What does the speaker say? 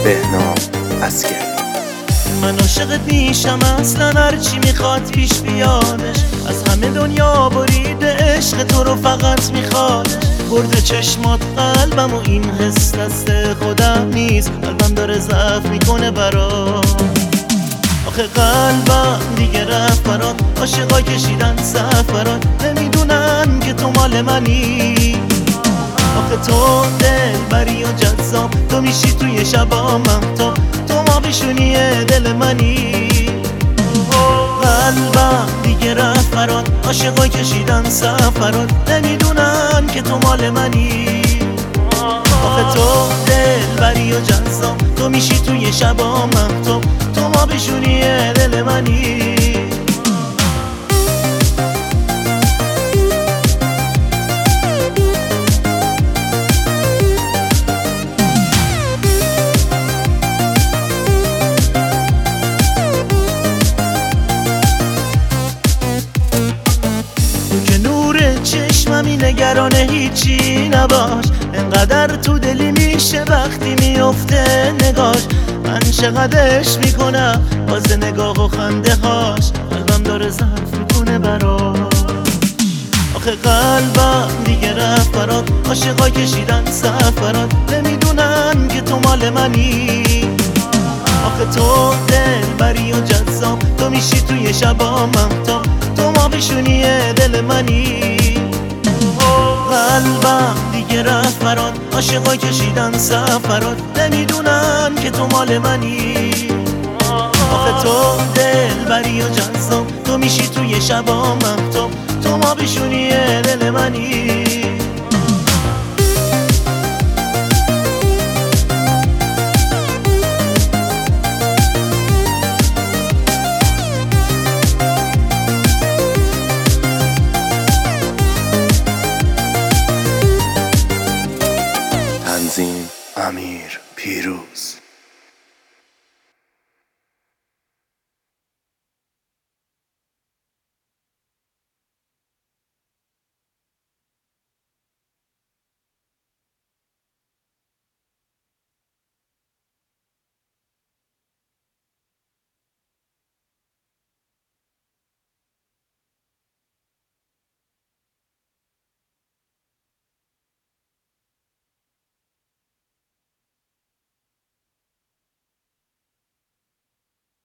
بهنام اسگری. من عاشقت میشم اصلا، هرچی میخواد پیش بیادش. از همه دنیا بریده عشق تو رو فقط میخوادش. برده چشمات قلبم و این حس دست خودم نیست. قلبم داره ضعف میکنه برات. آخه قلبم دیگه رفت برات. عاشقا کشیدن صف برات، نمیدونن که تو مال منی. آخه تو دلبری و جذاب، تو میشی توی شبا مهتاب. تو ما بشونی دل منی. قلبم دیگه رفت برات. عاشقا کشیدن صف برات، نمیدونن که تو مال منی. آخه تو دلبری و جذاب، تو میشی توی شبا مهتاب. تو ما بشونی دل منی. چشممی نگرانه هیچی نباش. انقدر تو دلی میشه وقتی میفته نگاش. من چقدرش میکنم باز نگاه و خنده هاش. قلبم داره ضعف میکنه براش. آخه قلبم دیگه رفت برات. عاشقا کشیدن صف برات، نمیدونن که تو مال منی. آخه تو دلبری و جذاب، تو میشی توی شبا مهتاب. تو ما بشونی دل منی. قلبم دیگه رفت برات. عاشقا کشیدن صف برات، نمیدونن که تو مال منی. آخه تو دلبری و جذاب، تو میشی توی شبا مهتاب. تو ما بشونی دل منی.